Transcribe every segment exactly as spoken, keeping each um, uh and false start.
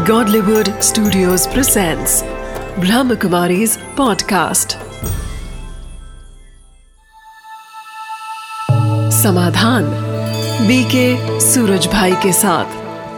Godlywood Studios presents Brahmakumari's podcast. समाधान BK Suraj भाई के साथ।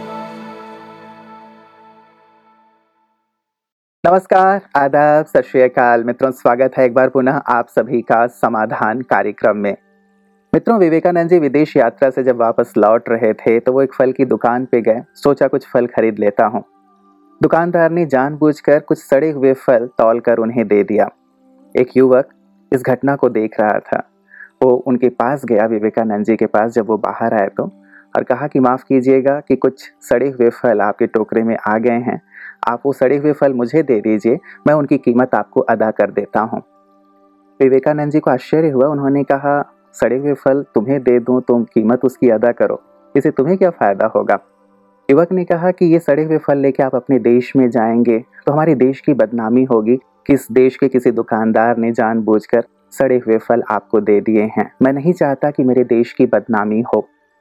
नमस्कार, आदाब, सत श्री अकाल मित्रों, स्वागत है एक बार पुनः आप सभी का समाधान कार्यक्रम में। मित्रों, विवेकानंद जी विदेश यात्रा से जब वापस लौट रहे थे तो वो एक फल की दुकान पे गए। सोचा कुछ फल खरीद लेता हूँ। दुकानदार ने जानबूझकर कुछ सड़े हुए फल तौलकर उन्हें दे दिया। एक युवक इस घटना को देख रहा था। वो उनके पास गया, विवेकानंद जी के पास, जब वो बाहर आए तो, और कहा कि माफ़ कीजिएगा कि कुछ सड़े हुए फल आपके टोकरे में आ गए हैं। आप वो सड़े हुए फल मुझे दे दीजिए, मैं उनकी कीमत आपको अदा कर देता हूँ। विवेकानंद जी को आश्चर्य हुआ। उन्होंने कहा, सड़े हुए फल तुम्हें दे दूँ, तुम कीमत उसकी अदा करो, इससे तुम्हें क्या फ़ायदा होगा? युवक ने कहा कि ये सड़े हुए फल लेके आप अपने देश में जाएंगे तो हमारे देश की बदनामी होगी कि इस देश के किसी दुकानदार ने जानबूझकर सड़े हुए फल आपको दे दिए हैं। मैं नहीं चाहता कि मेरे देश की बदनामी हो।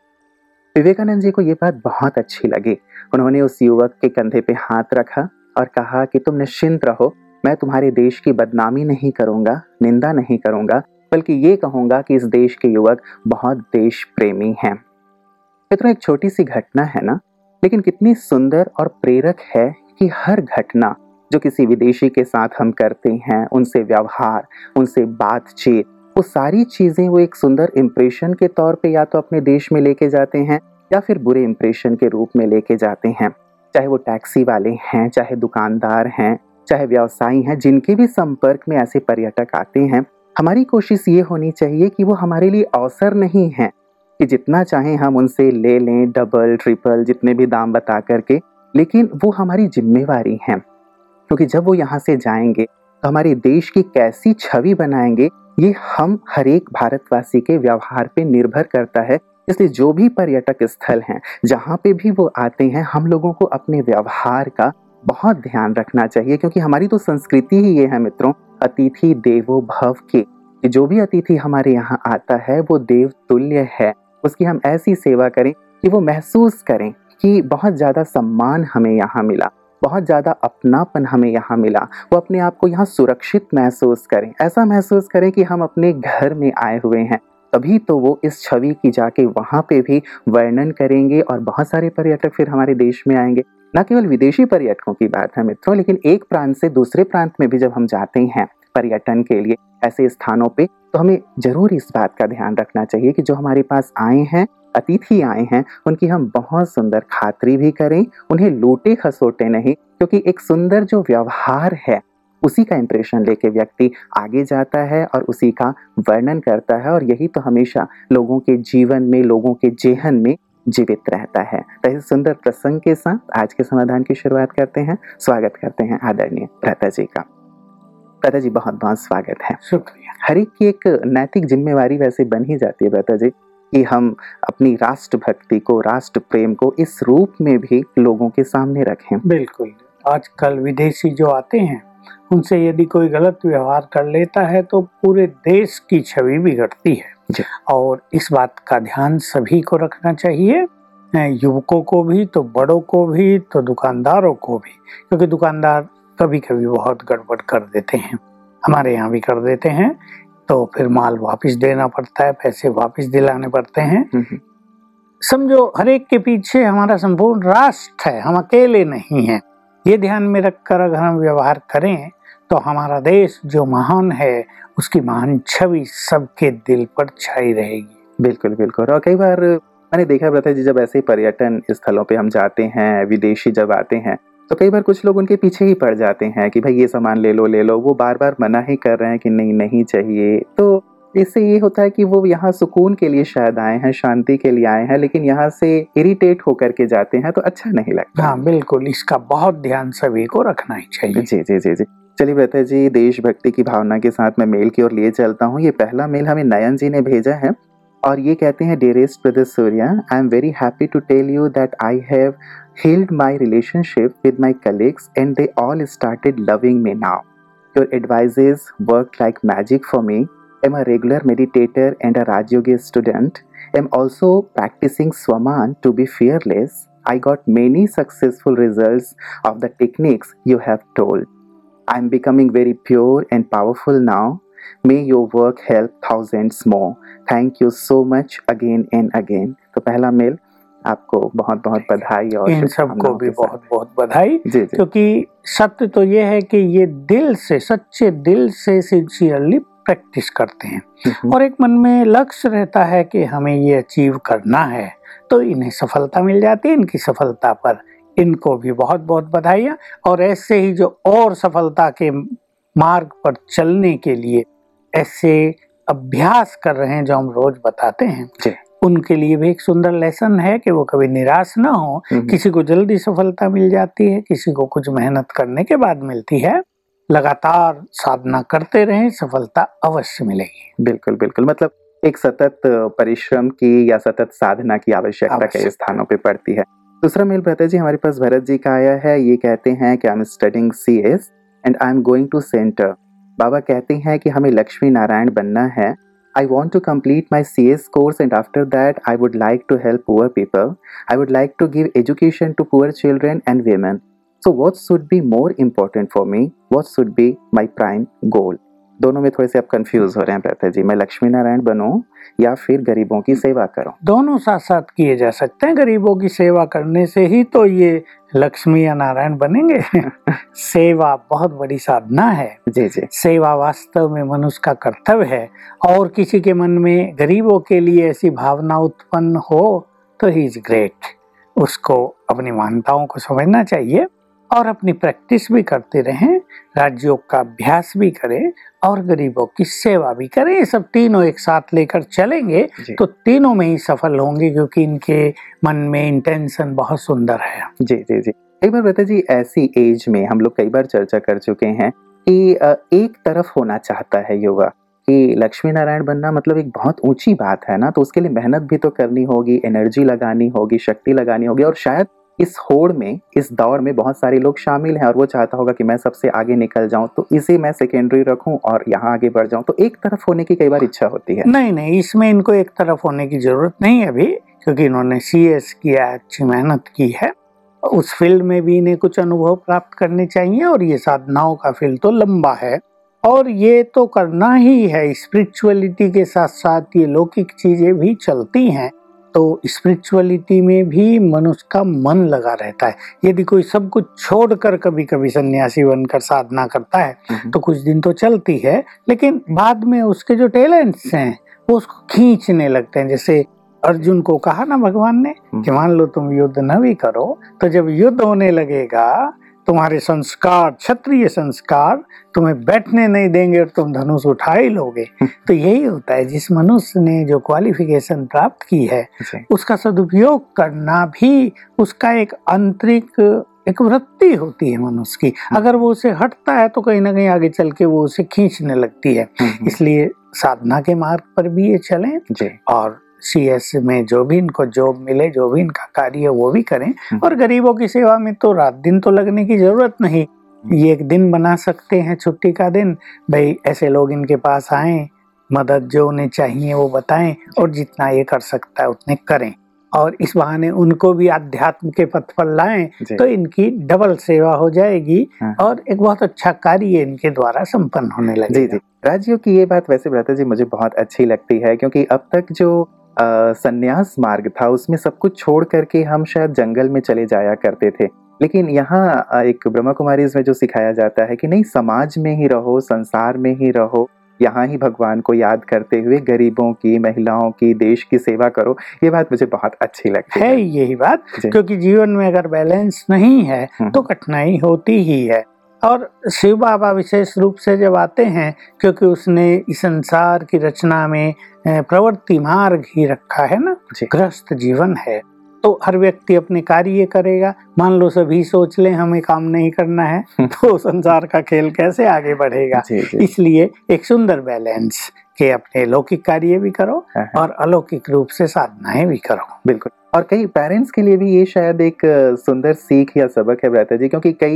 विवेकानंद जी को ये बात बहुत अच्छी लगी। उन्होंने उस युवक के कंधे पे हाथ रखा और कहा कि तुम निश्चिंत रहो, मैं तुम्हारे देश की बदनामी नहीं करूँगा, निंदा नहीं करूँगा, बल्कि ये कहूँगा कि इस देश के युवक बहुत देश प्रेमी हैं। मित्रों, एक छोटी सी घटना है ना, लेकिन कितनी सुंदर और प्रेरक है कि हर घटना जो किसी विदेशी के साथ हम करते हैं, उनसे व्यवहार, उनसे बातचीत, वो सारी चीज़ें वो एक सुंदर इम्प्रेशन के तौर पे या तो अपने देश में लेके जाते हैं या फिर बुरे इम्प्रेशन के रूप में लेके जाते हैं। चाहे वो टैक्सी वाले हैं, चाहे दुकानदार हैं, चाहे व्यवसायी हैं, जिनके भी संपर्क में ऐसे पर्यटक आते हैं, हमारी कोशिश ये होनी चाहिए कि वो हमारे लिए अवसर नहीं है कि जितना चाहें हम उनसे ले लें, डबल ट्रिपल जितने भी दाम बता करके, लेकिन वो हमारी जिम्मेवारी है। क्योंकि जब वो यहाँ से जाएंगे तो हमारे देश की कैसी छवि बनाएंगे, ये हम हर एक भारतवासी के व्यवहार पे निर्भर करता है। इसलिए जो भी पर्यटक स्थल हैं, जहाँ पे भी वो आते हैं, हम लोगों को अपने व्यवहार का बहुत ध्यान रखना चाहिए, क्योंकि हमारी तो संस्कृति ही ये है मित्रों, अतिथि देवो भव की। जो भी अतिथि हमारे यहाँ आता है वो देव तुल्य है। उसकी हम ऐसी सेवा करें कि वो महसूस करें कि बहुत ज़्यादा सम्मान हमें यहाँ मिला, बहुत ज़्यादा अपनापन हमें यहाँ मिला। वो अपने आप को यहाँ सुरक्षित महसूस करें, ऐसा महसूस करें कि हम अपने घर में आए हुए हैं। तभी तो वो इस छवि की जाके वहाँ पे भी वर्णन करेंगे और बहुत सारे पर्यटक फिर हमारे देश में आएंगे। न केवल विदेशी पर्यटकों की बात है मित्रों, लेकिन एक प्रांत से दूसरे प्रांत में भी जब हम जाते हैं पर्यटन के लिए ऐसे स्थानों पे, तो हमें जरूर इस बात का ध्यान रखना चाहिए कि जो हमारे पास आए हैं, अतिथि आए हैं, उनकी हम बहुत सुंदर खातिरी भी करें, उन्हें लूटे खसोटे नहीं। क्योंकि एक सुंदर जो व्यवहार है, उसी का इंप्रेशन लेके व्यक्ति आगे जाता है और उसी का वर्णन करता है, और यही तो हमेशा लोगों के जीवन में, लोगों के जेहन में जीवित रहता है। तो इस सुंदर प्रसंग के साथ आज के समाधान की शुरुआत करते हैं। स्वागत करते हैं आदरणीय भ्राता जी का। भ्राता जी, बहुत बहुत स्वागत है। शुक्रिया। हर एक की एक नैतिक जिम्मेवारी वैसे बन ही जाती है भ्राता जी कि हम अपनी राष्ट्र भक्ति को, राष्ट्र प्रेम को इस रूप में भी लोगों के सामने रखें। बिल्कुल। आजकल विदेशी जो आते हैं, उनसे यदि कोई गलत व्यवहार कर लेता है तो पूरे देश की छवि बिगड़ती है। और इस बात का ध्यान सभी को रखना चाहिए, युवकों को भी, तो बड़ों को भी, तो दुकानदारों को भी। क्योंकि दुकानदार कभी कभी बहुत गड़बड़ कर देते हैं, हमारे यहाँ भी कर देते हैं, तो फिर माल वापस देना पड़ता है, पैसे वापस दिलाने पड़ते हैं। समझो, हर एक के पीछे हमारा संपूर्ण राष्ट्र है, हम अकेले नहीं हैं। ये ध्यान में रखकर अगर हम व्यवहार करें तो हमारा देश जो महान है, उसकी महान छवि सबके दिल पर छाई रहेगी। बिल्कुल बिल्कुल। और कई बार मैंने देखा भ्राता जी, जब ऐसे पर्यटन स्थलों पे हम जाते हैं, विदेशी जब आते हैं, तो कई बार कुछ लोग उनके पीछे ही पड़ जाते हैं कि भाई ये सामान ले लो ले लो। वो बार बार मना ही कर रहे हैं कि नहीं नहीं चाहिए। तो इससे ये होता है कि वो यहाँ सुकून के लिए शायद आए हैं, शांति के लिए आए हैं, लेकिन यहाँ से इरिटेट होकर के जाते हैं, तो अच्छा नहीं लगता। हाँ बिल्कुल, इसका बहुत ध्यान सभी को रखना ही चाहिए। जी जी जी जी। चलिए भ्राता जी, देशभक्ति की भावना के साथ मैं मेल की ओर लिए चलता हूँ। ये पहला मेल हमें नयन जी ने भेजा है और ये कहते हैं, dearest brother Surya, I am very happy to tell you that I have healed my relationship with my colleagues and they all started loving me now. Your advices worked like magic for me. I'm a regular meditator and a Raj Yoga student. I'm also practicing Swaman to be fearless. I got many successful results of the techniques you have told. I am becoming very pure and powerful now. May your work help thousands more. Thank you so much again and again. तो पहला mail आपको बहुत बहुत बधाई और इन सबको शुभकामनाओं भी के साथ। बहुत बहुत बधाई, जी जी क्योंकि सत्य तो ये है कि ये दिल से, सच्चे दिल से सिंसियरली प्रैक्टिस करते हैं हम्म, और एक मन में लक्ष्य रहता है कि हमें ये अचीव करना है, तो इन्हें सफलता मिल जाती है। इनकी सफलता पर इनको भी बहुत बहुत बधाइयाँ। और ऐसे ही जो और सफलता के मार्ग पर चलने के लिए ऐसे अभ्यास कर रहे हैं जो हम रोज बताते हैं, जी उनके लिए भी एक सुंदर लेसन है कि वो कभी निराश ना हो। हम्म, किसी को जल्दी सफलता मिल जाती है, किसी को कुछ मेहनत करने के बाद मिलती है। लगातार साधना करते रहें, सफलता अवश्य मिलेगी। बिल्कुल बिल्कुल, मतलब एक सतत परिश्रम की या सतत साधना की आवश्यकता कई आवश्यकता। स्थानों पे पड़ती है। दूसरा मेल भरत जी हमारे पास भरत जी का आया है। ये कहते हैं कि I am studying C S and I am going to centre. बाबा कहते हैं कि हमें लक्ष्मी नारायण बनना है। I want to complete my C S course and after that I would like to help poor people. I would like to give education to poor children and women. So what should be more important for me? What should be my prime goal? दोनों में थोड़े से आप confuse हो रहे हैं भरत जी, मैं लक्ष्मी नारायण बनूं या फिर गरीबों की सेवा करूं? दोनों साथ साथ किए जा सकते हैं। गरीबों की सेवा करने से ही तो ये लक्ष्मी या नारायण बनेंगे। सेवा बहुत बड़ी साधना है। जी जी सेवा वास्तव में मनुष्य का कर्तव्य है और किसी के मन में गरीबों के लिए ऐसी भावना उत्पन्न हो तो ही इज ग्रेट। उसको अपनी मान्यताओं को समझना चाहिए और अपनी प्रैक्टिस भी करते रहें, राज्यों का अभ्यास भी करें और गरीबों की सेवा भी करें। ये सब तीनों एक साथ लेकर चलेंगे जी। तो तीनों में ही सफल होंगे, क्योंकि इनके मन में इंटेंशन बहुत सुंदर है। जी जी जी एक बार बता जी, ऐसी एज में हम लोग कई बार चर्चा कर चुके हैं कि अ, एक तरफ होना चाहता है युवा कि लक्ष्मी नारायण बनना मतलब एक बहुत ऊंची बात है ना, तो उसके लिए मेहनत भी तो करनी होगी, एनर्जी लगानी होगी, शक्ति लगानी होगी। और शायद इस होड़ में, इस दौड़ में बहुत सारे लोग शामिल हैं और वो चाहता होगा कि मैं सबसे आगे निकल जाऊं, तो इसे मैं सेकेंडरी रखूं और यहाँ आगे बढ़ जाऊं। तो एक तरफ होने की कई बार इच्छा होती है। नहीं नहीं, इसमें इनको एक तरफ होने की जरूरत नहीं है अभी, क्योंकि इन्होंने सी एस किया, अच्छी मेहनत की है। उस फील्ड में भी इन्हें कुछ अनुभव प्राप्त करने चाहिए और ये साधनाओं का फील्ड तो लंबा है और ये तो करना ही है। स्पिरिचुअलिटी के साथ साथ ये लौकिक चीजें भी चलती हैं, तो स्पिरिचुअलिटी में भी मनुष्य का मन लगा रहता है। यदि कोई सब कुछ छोड़कर कभी कभी सन्यासी बनकर साधना करता है तो कुछ दिन तो चलती है, लेकिन बाद में उसके जो टैलेंट्स हैं वो उसको खींचने लगते हैं। जैसे अर्जुन को कहा ना भगवान ने कि मान लो तुम युद्ध न भी करो, तो जब युद्ध होने लगेगा तुम्हारे संस्कार, क्षत्रिय संस्कार तुम्हें बैठने नहीं देंगे और तुम धनुष उठा ही लोगे। तो यही होता है, जिस मनुष्य ने जो क्वालिफिकेशन प्राप्त की है उसका सदुपयोग करना भी उसका एक आंतरिक एक वृत्ति होती है मनुष्य की। अगर वो उसे हटता है तो कहीं ना कहीं आगे चल के वो उसे खींचने लगती है। इसलिए साधना के मार्ग पर भी ये चलें जी। और सी एस में जो भी इनको जॉब मिले, जो भी इनका कार्य है वो भी करें। और गरीबों की सेवा में तो रात दिन तो लगने की जरूरत नहीं, ये एक दिन बना सकते हैं, छुट्टी का दिन। भाई ऐसे लोग इनके पास आएं, मदद जो उन्हें चाहिए वो बताएं और जितना ये कर सकता है उतने करें और इस बहाने उनको भी अध्यात्म के पथ पर लाएं, तो इनकी डबल सेवा हो जाएगी और एक बहुत अच्छा कार्य इनके द्वारा संपन्न होने लगेगा। जी जी राजियों की ये बात वैसे भ्राता जी मुझे बहुत अच्छी लगती है, क्योंकि अब तक जो संन्यास मार्ग था उसमें सब कुछ छोड़ करके हम शायद जंगल में चले जाया करते थे, लेकिन यहाँ एक ब्रह्मा कुमारीज में जो सिखाया जाता है कि नहीं, समाज में ही रहो, संसार में ही रहो, यहाँ ही भगवान को याद करते हुए गरीबों की, महिलाओं की, देश की सेवा करो। ये बात मुझे बहुत अच्छी लगती है, है यही बात, क्योंकि जीवन में अगर बैलेंस नहीं है तो कठिनाई होती ही है। और शिव बाबा विशेष रूप से जब आते हैं, क्योंकि उसने इस संसार की रचना में प्रवृत्ति मार्ग ही रखा है ना, गृहस्थ जीवन है, तो हर व्यक्ति अपने कार्य करेगा। मान लो सभी सोच लें हमें काम नहीं करना है तो संसार का खेल कैसे आगे बढ़ेगा। जी, जी। इसलिए एक सुंदर बैलेंस के अपने लौकिक कार्य भी करो और अलौकिक रूप से साधनाएं भी करो। बिल्कुल। और कई पेरेंट्स के लिए भी ये शायद एक सुंदर सीख या सबक है भ्राता जी, क्योंकि कई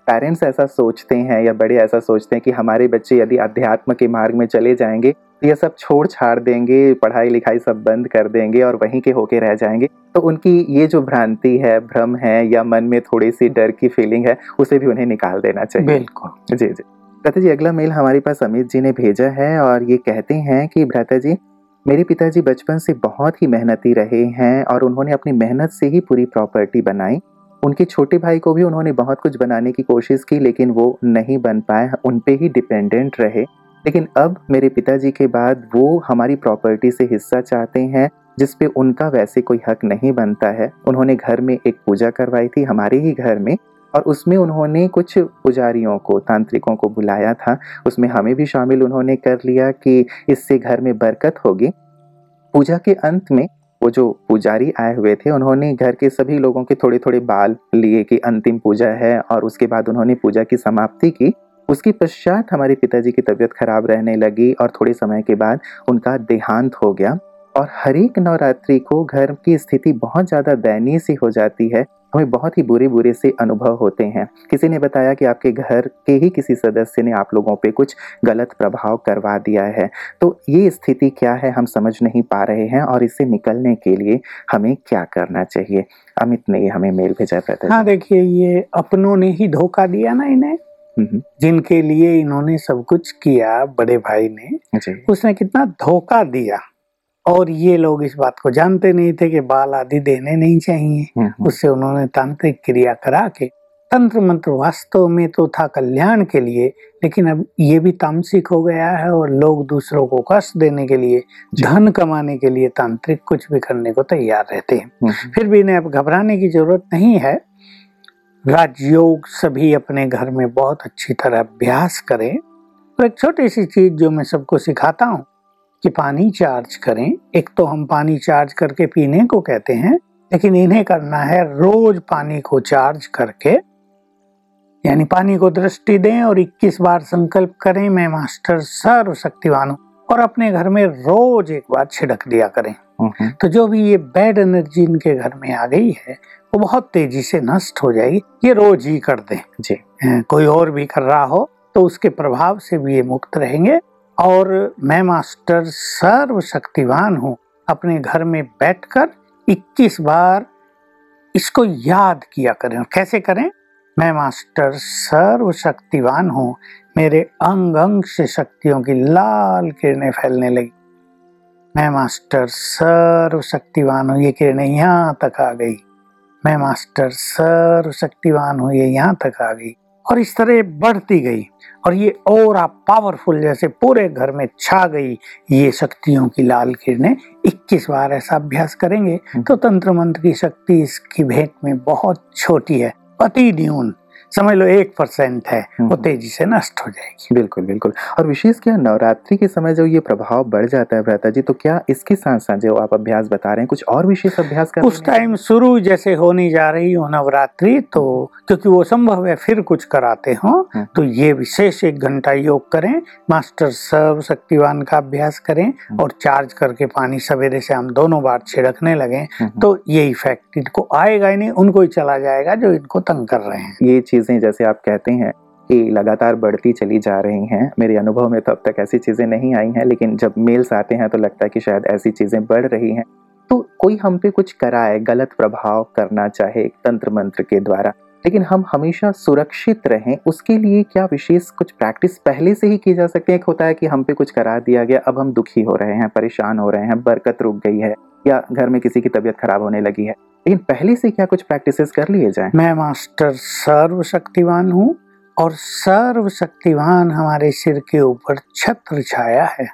पेरेंट्स ऐसा सोचते हैं या बड़े ऐसा सोचते हैं कि हमारे बच्चे यदि अध्यात्म के मार्ग में चले जाएंगे तो ये सब छोड़ छाड़ देंगे, पढ़ाई लिखाई सब बंद कर देंगे और वहीं के होके रह जाएंगे, तो उनकी ये जो भ्रांति है, भ्रम है या मन में थोड़ी सी डर की फीलिंग है, उसे भी उन्हें निकाल देना चाहिए। बिल्कुल। जी जी भ्राता जी, अगला मेल हमारे पास अमित जी ने भेजा है और ये कहते हैं कि भ्राता जी, मेरे पिताजी बचपन से बहुत ही मेहनती रहे हैं और उन्होंने अपनी मेहनत से ही पूरी प्रॉपर्टी बनाई। उनके छोटे भाई को भी उन्होंने बहुत कुछ बनाने की कोशिश की लेकिन वो नहीं बन पाए, उन पे ही डिपेंडेंट रहे। लेकिन अब मेरे पिताजी के बाद वो हमारी प्रॉपर्टी से हिस्सा चाहते हैं जिस पे उनका वैसे कोई हक नहीं बनता है। उन्होंने घर में एक पूजा करवाई थी हमारे ही घर में और उसमें उन्होंने कुछ पुजारियों को, तांत्रिकों को बुलाया था। उसमें हमें भी शामिल उन्होंने कर लिया कि इससे घर में बरकत होगी। पूजा के अंत में वो जो पुजारी आए हुए थे उन्होंने घर के सभी लोगों के थोड़े थोड़े बाल लिए कि अंतिम पूजा है और उसके बाद उन्होंने पूजा की समाप्ति की। उसके पश्चात हमारे पिताजी की तबीयत खराब रहने लगी और थोड़े समय के बाद उनका देहांत हो गया और हर एक नवरात्रि को घर की स्थिति बहुत ज़्यादा दयनीय सी हो जाती है। हमें बहुत ही बुरे बुरे से अनुभव होते हैं। किसी ने बताया कि आपके घर के ही किसी सदस्य ने आप लोगों पे कुछ गलत प्रभाव करवा दिया है। तो ये स्थिति क्या है हम समझ नहीं पा रहे हैं और इससे निकलने के लिए हमें क्या करना चाहिए? अमित ने ये हमें मेल भेजा था। हाँ देखिए, ये अपनों ने ही धोखा दिया ना इन्हें, जिनके लिए इन्होंने सब कुछ किया। बड़े भाई ने, उसने कितना धोखा दिया और ये लोग इस बात को जानते नहीं थे कि बाल आदि देने नहीं चाहिए। उससे उन्होंने तांत्रिक क्रिया करा के, तंत्र मंत्र वास्तव में तो था कल्याण के लिए, लेकिन अब ये भी तामसिक हो गया है और लोग दूसरों को कष्ट देने के लिए, धन कमाने के लिए तांत्रिक कुछ भी करने को तैयार रहते हैं। फिर भी इन्हें अब घबराने की जरूरत नहीं है। राजयोग सभी अपने घर में बहुत अच्छी तरह अभ्यास करें। तो एक छोटी सी चीज जो मैं सबको सिखाता हूँ कि पानी चार्ज करें। एक तो हम पानी चार्ज करके पीने को कहते हैं, लेकिन इन्हें करना है रोज पानी को चार्ज करके, यानी पानी को दृष्टि दें और इक्कीस बार संकल्प करें मैं मास्टर सर्वशक्तिवान हूं, और अपने घर में रोज एक बार छिड़क दिया करें। तो जो भी ये बैड एनर्जी इनके घर में आ गई है वो बहुत तेजी से नष्ट हो जाएगी। ये रोज ही कर दें जी। कोई और भी कर रहा हो तो उसके प्रभाव से भी ये मुक्त रहेंगे। और मैं मास्टर सर्वशक्तिवान हूँ अपने घर में बैठकर इक्कीस बार इसको याद किया करें। कैसे करें? मैं मास्टर सर्वशक्तिवान हूँ, मेरे अंग अंग से शक्तियों की लाल किरणें फैलने लगी। मैं मास्टर सर्वशक्तिवान हूँ, ये किरणें यहाँ तक आ गई। मैं मास्टर सर्वशक्तिवान हूँ, ये यहाँ तक आ गई। और इस तरह बढ़ती गई और ये और आप पावरफुल जैसे पूरे घर में छा गई ये शक्तियों की लाल किरणें। इक्कीस बार ऐसा अभ्यास करेंगे तो तंत्र मंत्र की शक्ति इसकी भेंट में बहुत छोटी है, अति न्यून, समझ लो एक परसेंट है, वो तेजी से नष्ट हो जाएगी। बिल्कुल बिल्कुल। और विशेष क्या नवरात्रि के समय जो ये प्रभाव बढ़ जाता है भ्राता जी, तो क्या इसके साथ साथ जो आप अभ्यास बता रहे हैं कुछ और विशेष अभ्यास कर उस टाइम शुरू जैसे होने जा रही हो नवरात्रि, तो क्योंकि वो संभव है फिर कुछ कराते हो, तो ये विशेष एक घंटा योग करें, मास्टर सर्वशक्तिवान का अभ्यास करें और चार्ज करके पानी सवेरे से हम दोनों बार छिड़कने लगे, तो ये इफेक्ट इनको आएगा ही नहीं, उनको ही चला जाएगा जो इनको तंग कर रहे हैं। ये चीजें जैसे आप कहते हैं कि लगातार बढ़ती चली जा रही हैं, मेरे अनुभव में तो अब तक ऐसी चीजें नहीं आई हैं, लेकिन जब मेल्स आते हैं तो लगता है कि शायद ऐसी चीजें बढ़ रही हैं। तो कोई हम पे कुछ कराए, गलत प्रभाव करना चाहे तंत्र मंत्र के द्वारा, लेकिन हम हमेशा सुरक्षित रहें, उसके लिए क्या विशेष कुछ प्रैक्टिस पहले से ही की जा सकती है? एक होता है कि हम पे कुछ करा दिया गया, अब हम दुखी हो रहे हैं, परेशान हो रहे हैं, बरकत रुक गई है या घर में किसी की तबीयत खराब होने लगी है, लेकिन पहले से क्या कुछ प्रैक्टिसेस कर लिए जाएं? मैं मास्टर सर्वशक्तिवान हूँ और सर्वशक्तिवान हमारे सिर के ऊपर छत्र छाया है।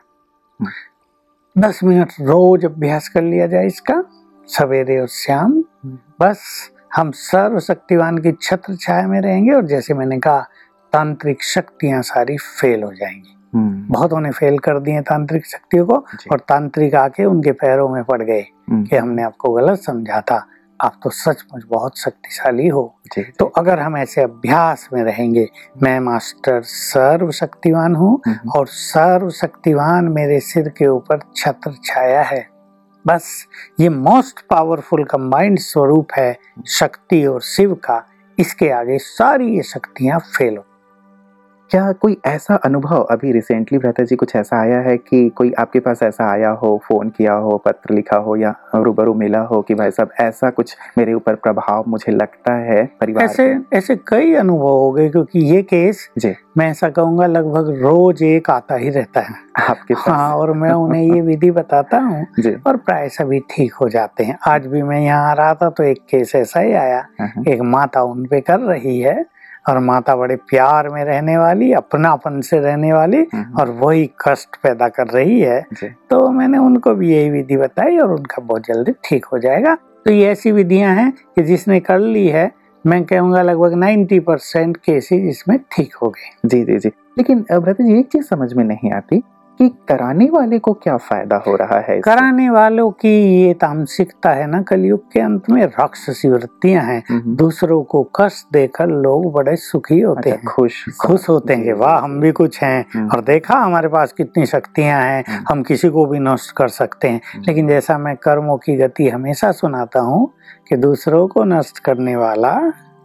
दस मिनट रोज अभ्यास कर लिया जाए इसका, सवेरे और शाम। बस हम सर्वशक्तिवान की छत्र छाया में रहेंगे और जैसे मैंने कहा तांत्रिक शक्तियां सारी फेल हो जाएंगी। बहुतों ने फेल कर दिए तांत्रिक शक्तियों को और तांत्रिक आके उनके पैरों में पड़ गए कि हमने आपको गलत समझा था, आप तो सचमुच बहुत शक्तिशाली हो। तो अगर हम ऐसे अभ्यास में रहेंगे, मैं मास्टर सर्वशक्तिवान हूँ और सर्वशक्तिवान मेरे सिर के ऊपर छत्र छाया है, बस ये मोस्ट पावरफुल कंबाइंड स्वरूप है शक्ति और शिव का, इसके आगे सारी ये शक्तियां फेल हो। क्या कोई ऐसा अनुभव अभी रिसेंटली भ्राता जी कुछ ऐसा आया है कि कोई आपके पास ऐसा आया हो, फोन किया हो, पत्र लिखा हो या रूबरू मिला हो कि भाई साहब ऐसा कुछ मेरे ऊपर प्रभाव मुझे लगता है परिवार ऐसे के? ऐसे कई अनुभव हो गए, क्योंकि ये केस जी मैं ऐसा कहूँगा लगभग रोज एक आता ही रहता है आपके पास? हाँ, और मैं उन्हें ये विधि बताता हूँ जी और प्राय सभी ठीक हो जाते हैं। आज भी मैं यहाँ आ रहा था तो एक केस ऐसा ही आया, हाँ, एक माता उन पे कर रही है और माता बड़े प्यार में रहने वाली, अपनापन से रहने वाली, हम्म, और वही कष्ट पैदा कर रही है। जी तो मैंने उनको भी यही विधि बताई और उनका बहुत जल्दी ठीक हो जाएगा। तो ये ऐसी विधियां हैं कि जिसने कर ली है, मैं कहूँगा लगभग नब्बे परसेंट केसेज इसमें ठीक हो गए। जी जी जी लेकिन अ, भ्राता जी एक चीज समझ में नहीं आती कि कराने वाले को क्या फायदा हो रहा है इससे? कराने वालों की ये तामसिकता है ना, कलयुग के अंत में राक्षसी वृत्तियां हैं। हम्म, दूसरों को कष्ट देकर लोग बड़े सुखी होते अच्छा, हैं, खुश खुश होते हैं कि जी, वाह जी, हम भी कुछ हैं, हम्म, और देखा हमारे पास कितनी शक्तियां हैं, हम्म, हम किसी को भी नष्ट कर सकते हैं। हम्म। लेकिन जैसा मैं कर्मों की गति हमेशा सुनाता हूँ कि दूसरों को नष्ट करने वाला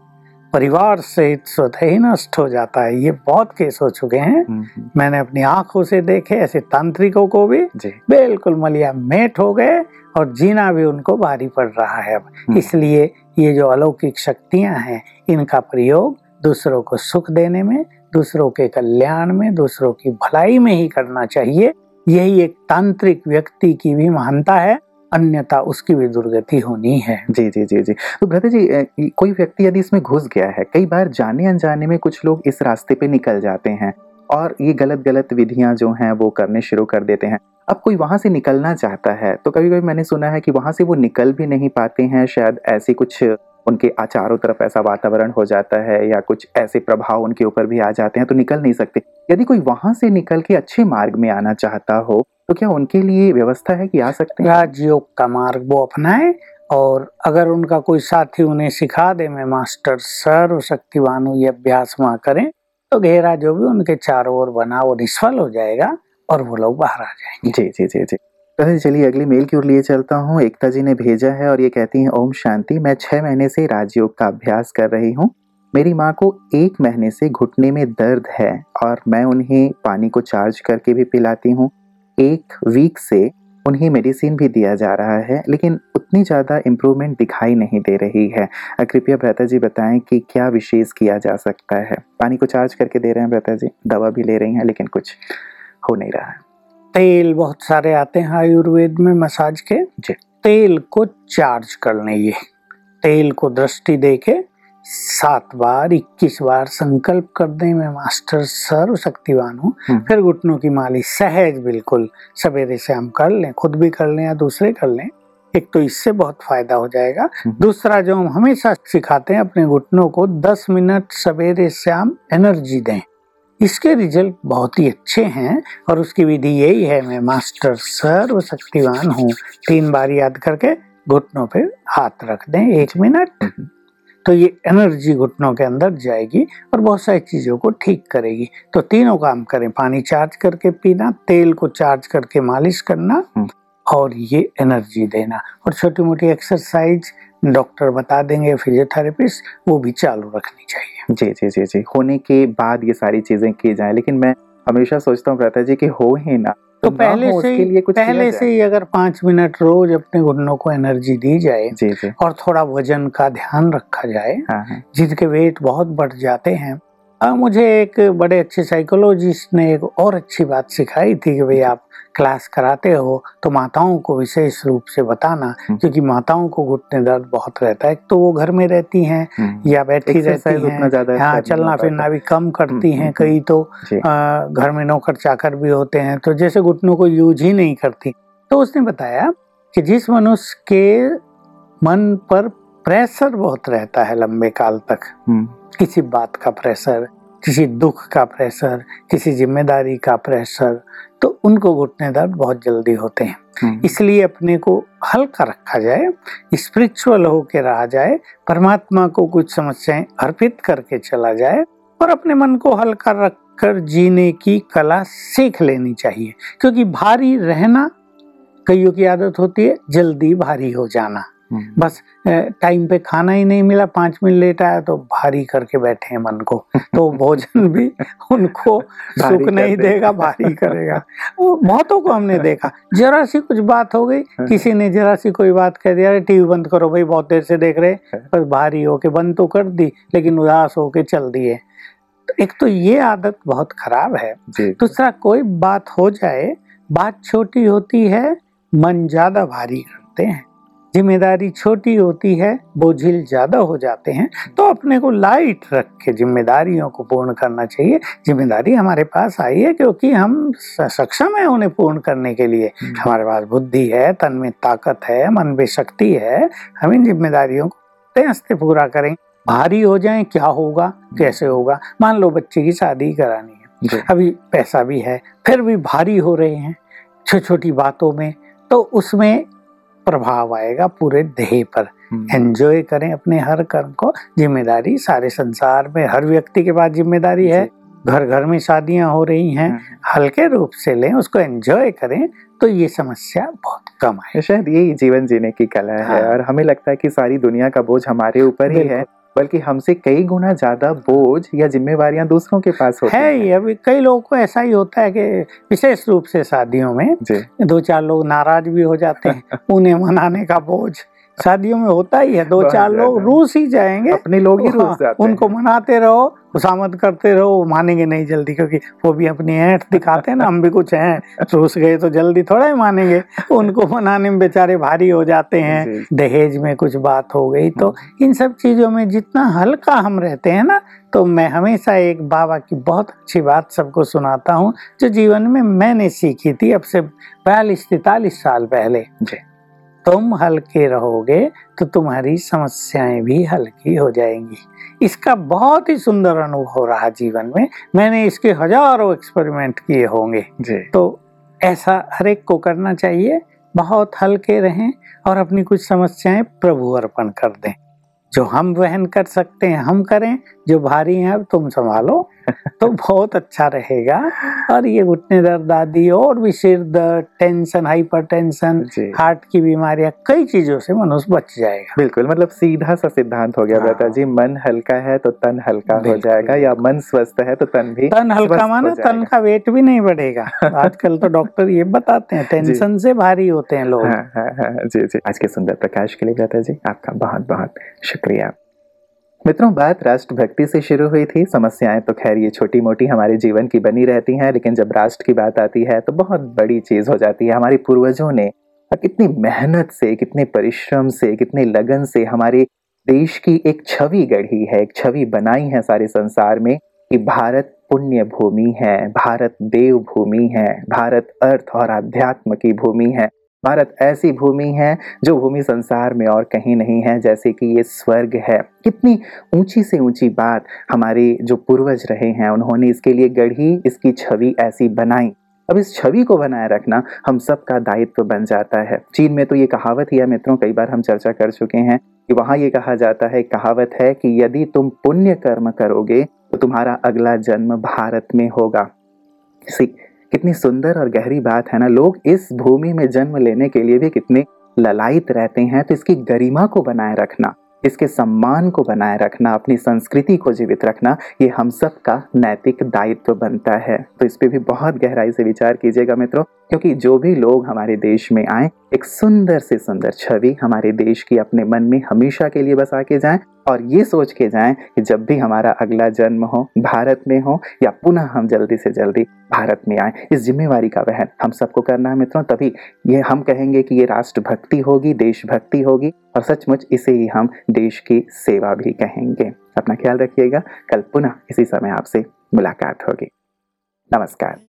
परिवार सहित स्वतः ही नष्ट हो जाता है। ये बहुत केस हो चुके हैं, हम्म, हम्म, मैंने अपनी आंखों से देखे। ऐसे तांत्रिकों को भी जी बिल्कुल मलिया मेट हो गए और जीना भी उनको भारी पड़ रहा है अब। हम्म। इसलिए ये जो अलौकिक शक्तियां हैं, इनका प्रयोग दूसरों को सुख देने में, दूसरों के कल्याण में, दूसरों की भलाई में ही करना चाहिए। यही एक तांत्रिक व्यक्ति की भी महानता है, अन्यथा उसकी भी दुर्गति होनी है। जी जी जी जी तो भ्राता जी अ, कोई व्यक्ति यदि इसमें घुस गया है, कई बार जाने अनजाने में कुछ लोग इस रास्ते पे निकल जाते हैं और ये गलत गलत विधियां जो हैं वो करने शुरू कर देते हैं। अब कोई वहां से निकलना चाहता है तो कभी कभी मैंने सुना है कि वहां से वो निकल भी नहीं पाते हैं, शायद ऐसी कुछ उनके चारों तरफ ऐसा वातावरण हो जाता है या कुछ ऐसे प्रभाव उनके ऊपर भी आ जाते हैं तो निकल नहीं सकते। यदि कोई वहां से निकल के अच्छे मार्ग में आना चाहता हो तो क्या उनके लिए व्यवस्था है कि आ सकते हैं? राजयोग का मार्ग वो अपनाएं, और अगर उनका कोई साथी उन्हें सिखा दे, मैं मास्टर सर्वशक्तिवान हूँ, ये अभ्यास वहाँ करें, तो घेरा जो भी उनके चारों ओर बना वो निष्फल हो जाएगा और वो लोग बाहर आ जाएंगे। जी जी जी जी भ्राता जी चलिए अगली मेल की ओर लिए चलता हूँ। एकता जी ने भेजा है और ये कहती हैं, ओम शांति। मैं छह महीने से राजयोग का अभ्यास कर रही हूँ। मेरी माँ को एक महीने से घुटने में दर्द है और मैं उन्हें पानी को चार्ज करके भी पिलाती हूँ। एक वीक से उन्हें मेडिसिन भी दिया जा रहा है लेकिन उतनी ज़्यादा इम्प्रूवमेंट दिखाई नहीं दे रही है। कृपया भ्राता जी बताएं कि क्या विशेष किया जा सकता है। पानी को चार्ज करके दे रहे हैं भ्राता जी, दवा भी ले रही हैं लेकिन कुछ हो नहीं रहा है। तेल बहुत सारे आते हैं आयुर्वेद में मसाज के, जी तेल को चार्ज कर लें। ये तेल को दृष्टि देके सात बार इक्कीस बार संकल्प कर दें, मैं मास्टर सर्वशक्तिवान हूँ। हम्म। फिर घुटनों की मालिश सहज बिल्कुल सवेरे से हम कर लें, खुद भी कर लें या दूसरे कर लें। एक तो इससे बहुत फायदा हो जाएगा। दूसरा जो हम हमेशा सिखाते हैं, अपने घुटनों को दस मिनट सवेरे शाम एनर्जी दें। इसके रिजल्ट बहुत ही अच्छे हैं और उसकी विधि यही है, मैं मास्टर सर्वशक्तिवान हूँ, तीन बार याद करके घुटनों पे हाथ रख दें एक मिनट, तो ये एनर्जी घुटनों के अंदर जाएगी और बहुत सारी चीजों को ठीक करेगी। तो तीनों काम करें, पानी चार्ज करके पीना, तेल को चार्ज करके मालिश करना और ये एनर्जी देना, और छोटी मोटी एक्सरसाइज डॉक्टर बता देंगे, फिजियोथेरेपिस्ट, वो भी चालू रखनी चाहिए। जी जी जी जी होने के बाद ये सारी चीजें की जाए। लेकिन मैं हमेशा सोचता हूँ भ्राता जी कि हो ही ना तो पहले से ही पहले से ही अगर पाँच मिनट रोज अपने घुटनों को एनर्जी दी जाए जी जी और थोड़ा वजन का ध्यान रखा जाए, हाँ हाँ जिनके वेट बहुत बढ़ जाते हैं। आ, मुझे एक बड़े अच्छे साइकोलॉजिस्ट ने एक और अच्छी बात सिखाई थी कि भाई आप क्लास कराते हो तो माताओं को विशेष रूप से बताना, क्योंकि माताओं को घुटने दर्द बहुत रहता है। तो वो घर में रहती हैं या बैठी रहती हैं, हाँ चलना फिरना भी कम करती हैं, कई तो आ, घर में नौकर चाकर भी होते हैं, तो जैसे घुटनों को यूज ही नहीं करती। तो उसने बताया कि जिस मनुष्य के मन पर प्रेशर बहुत रहता है लंबे काल तक, किसी बात का प्रेशर, किसी दुख का प्रेशर, किसी जिम्मेदारी का प्रेशर, तो उनको घुटने दर्द बहुत जल्दी होते हैं। इसलिए अपने को हल्का रखा जाए, स्पिरिचुअल होके रहा जाए, परमात्मा को कुछ समस्याएं अर्पित करके चला जाए और अपने मन को हल्का रखकर जीने की कला सीख लेनी चाहिए। क्योंकि भारी रहना कईयों की आदत होती है, जल्दी भारी हो जाना। बस टाइम पे खाना ही नहीं मिला, पाँच मिनट लेट आया तो भारी करके बैठे हैं मन को, तो भोजन भी उनको सुख नहीं देगा, भारी करेगा। वो बहुतों को हमने देखा, जरा सी कुछ बात हो गई, किसी ने जरा सी कोई बात कह दिया, अरे टीवी बंद करो भाई, बहुत देर से देख रहे, बस भारी होके बंद तो कर दी लेकिन उदास होके चल दिए। एक तो ये आदत बहुत खराब है। दूसरा, कोई बात हो जाए, बात छोटी होती है, मन ज्यादा भारी करते हैं, जिम्मेदारी छोटी होती है, बोझिल ज्यादा हो जाते हैं। तो अपने को लाइट रख के जिम्मेदारियों को पूर्ण करना चाहिए। जिम्मेदारी हमारे पास आई है क्योंकि हम सक्षम है उन्हें पूर्ण करने के लिए। हमारे पास बुद्धि है, तन में ताकत है, मन में शक्ति है, हम इन जिम्मेदारियों को हंसते पूरा करें। भारी हो जाए, क्या होगा, कैसे होगा? मान लो बच्चे की शादी करानी है, अभी पैसा भी है, फिर भी भारी हो रहे हैं छोटी छोटी बातों में, तो उसमें प्रभाव आएगा पूरे देह पर। एंजॉय करें अपने हर कर्म को। जिम्मेदारी सारे संसार में हर व्यक्ति के पास जिम्मेदारी है, घर घर में शादियां हो रही हैं, हल्के रूप से लें, उसको एंजॉय करें तो ये समस्या बहुत कम है। शायद यही जीवन जीने की कला है। हाँ। और हमें लगता है कि सारी दुनिया का बोझ हमारे ऊपर ही है, बल्कि हमसे कई गुना ज्यादा बोझ या जिम्मेवारियां दूसरों के पास होती है। है अभी कई लोगों को ऐसा ही होता है कि विशेष रूप से शादियों में दो चार लोग नाराज भी हो जाते हैं, उन्हें मनाने का बोझ शादियों में होता ही है। दो चार लोग रूस ही जाएंगे, अपने लोग ही रूस जाते हैं। उनको मनाते रहो, खुशामद करते रहो, वो मानेंगे नहीं जल्दी, क्योंकि वो भी अपनी ऐंठ दिखाते हैं ना, हम भी कुछ हैं, रूस गए तो जल्दी थोड़ा ही मानेंगे। उनको मनाने में बेचारे भारी हो जाते हैं। दहेज में कुछ बात हो गई तो इन सब चीजों में जितना हल्का हम रहते हैं ना, तो मैं हमेशा एक बाबा की बहुत अच्छी बात सबको सुनाता हूँ, जो जीवन में मैंने सीखी थी अब से बयालीस तैतालीस साल पहले। तुम हल्के रहोगे तो तुम्हारी समस्याएं भी हल्की हो जाएंगी। इसका बहुत ही सुंदर अनुभव रहा जीवन में, मैंने इसके हजारों एक्सपेरिमेंट किए होंगे। तो ऐसा हर एक को करना चाहिए, बहुत हल्के रहें और अपनी कुछ समस्याएं प्रभु अर्पण कर दें। जो हम वहन कर सकते हैं हम करें, जो भारी हैं अब तुम संभालो, तो बहुत अच्छा रहेगा। और ये घुटने दर्द आदि और भी सिर दर्द, टेंशन, हाइपर टेंशन, हार्ट की बीमारियां, कई चीजों से मनुष्य बच जाएगा। बिल्कुल, मतलब सीधा सा सिद्धांत हो गया बेटा जी, मन हल्का है तो तन हल्का हो जाएगा, या मन स्वस्थ है तो तन भी तन हल्का माना तन का वेट भी नहीं बढ़ेगा। आजकल तो डॉक्टर ये बताते हैं, टेंशन से भारी होते हैं लोग। हाँ, हाँ, हाँ, जी जी। आज के सुंदर प्रकाश के लिए बेटा जी आपका बहुत बहुत शुक्रिया। मित्रों, बात राष्ट्रभक्ति से शुरू हुई थी। समस्याएं तो खैर ये छोटी मोटी हमारे जीवन की बनी रहती हैं, लेकिन जब राष्ट्र की बात आती है तो बहुत बड़ी चीज हो जाती है। हमारे पूर्वजों ने कितनी मेहनत से, कितने परिश्रम से, कितने लगन से हमारे देश की एक छवि गढ़ी है, एक छवि बनाई है सारे संसार में कि भारत पुण्य भूमि है, भारत देव भूमि है, भारत अर्थ और अध्यात्म की भूमि है, भारत ऐसी भूमि है जो भूमि संसार में और कहीं नहीं है, जैसे कि ये स्वर्ग है। कितनी ऊंची से ऊंची बात हमारे जो पूर्वज रहे हैं उन्होंने इसके लिए गढ़ी, इसकी छवि ऐसी बनाई। अब इस छवि को बनाए रखना हम सब का दायित्व बन जाता है। चीन में तो ये कहावत ही है मित्रों, कई बार हम चर्चा कर चुके हैं कि वहाँ ये कहा जाता है, कहावत है कि यदि तुम पुण्य कर्म करोगे तो तुम्हारा अगला जन्म भारत में होगा। कितनी सुंदर और गहरी बात है ना। लोग इस भूमि में जन्म लेने के लिए भी कितने ललायत रहते हैं। तो इसकी गरिमा को बनाए रखना, इसके सम्मान को बनाए रखना, अपनी संस्कृति को जीवित रखना, ये हम सब का नैतिक दायित्व बनता है। तो इस पे भी बहुत गहराई से विचार कीजिएगा मित्रों, क्योंकि जो भी लोग हमारे देश में आए, एक सुंदर से सुंदर छवि हमारे देश की अपने मन में हमेशा के लिए बसा के जाएं और ये सोच के जाएं कि जब भी हमारा अगला जन्म हो भारत में हो, या पुनः हम जल्दी से जल्दी भारत में आए। इस जिम्मेवारी का वहन हम सबको करना है मित्रों, तभी ये हम कहेंगे कि ये राष्ट्रभक्ति होगी, देशभक्ति होगी, और सचमुच इसे ही हम देश की सेवा भी कहेंगे। अपना ख्याल रखिएगा, कल पुनः इसी समय आपसे मुलाकात होगी। नमस्कार।